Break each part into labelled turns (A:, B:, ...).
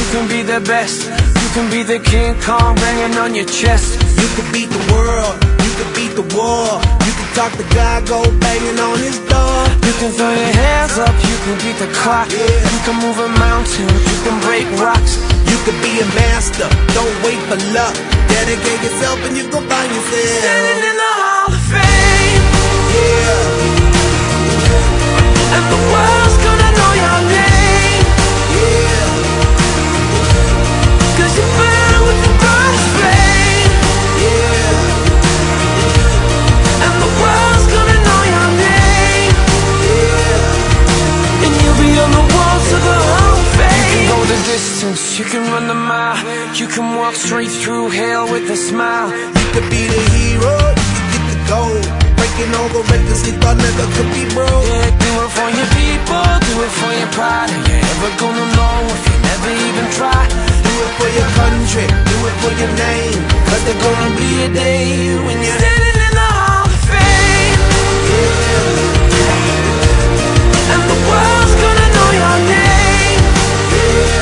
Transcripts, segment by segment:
A: can be the best. You can be the King Kong banging on your chest.
B: You can beat the world, you can beat the war. You can talk to God, go banging on his door.
A: You can throw your hands up, you can beat the clock. You can move a mountain, you can break rocks.
B: You can be a master, don't wait for luck. Dedicate yourself and you gon' find yourself
A: standing in the Hall of Fame.
B: Yeah.
A: And the world's gonna know your name.
B: Yeah.
A: 'Cause you burn with the brightest flame.
B: Yeah.
A: And the world's gonna know your name.
B: Yeah.
A: And you'll be on the walls of the Hall of Fame. You can go the distance, you can run the mile. You can walk straight through hell with a smile.
B: You could be the hero, you can get the gold. Breaking all the records you thought never could be broke.
A: Yeah, do it for your people, do it for your pride. Are you ever gonna know if you never even try?
B: Do it for your country, do it for your name. 'Cause there's gonna be a day when you're
A: standing in the Hall of Fame.
B: Yeah.
A: And the world's gonna know your name.
B: Yeah.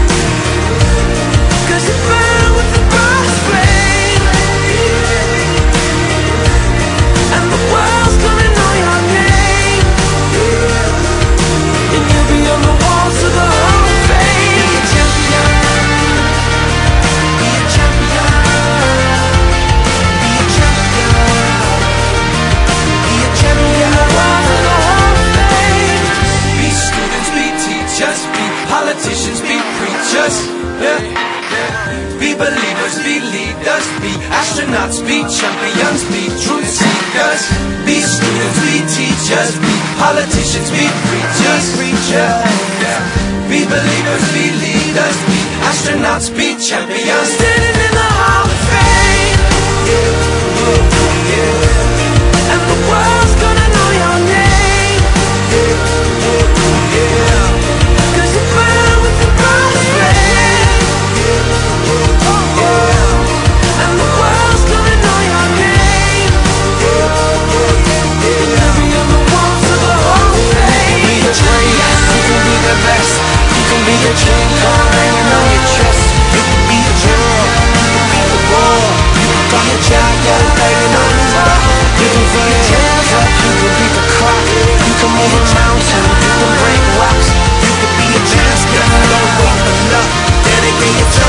A: 'Cause you burn with the brightest flame.
B: Yeah.
A: And the world's gonna know your name.
B: Yeah.
A: And you'll be on the walls of the Hall of Fame.
B: Be a champion. Be a champion. Be a champion. Be a champion.
A: Walls of the Hall of Fame.
C: Be students, be teachers, be politicians, be preachers. Yeah. Be believers, be leaders, be astronauts, be champions, be truth seekers. Be students, be teachers, be politicians, be preachers. Yeah. Be believers, be leaders, be astronauts, be champions.
A: Standing in the Hall of Fame. And the world's gonna know your name. 'Cause you burn with the brightest flame. And the world's gonna know your name. And you'll be on the walls of the Hall of Fame. Be the greatest, you can be the best. You can be the King Kong banging on your chest.
B: You can be the world, you can be the war. You can call your child, got banging on his door.
A: You can throw your hands up, you can beat the clock. You can move a mountain, you can break rocks.
B: You can be a master, don't wait for luck. Dedicate yourself.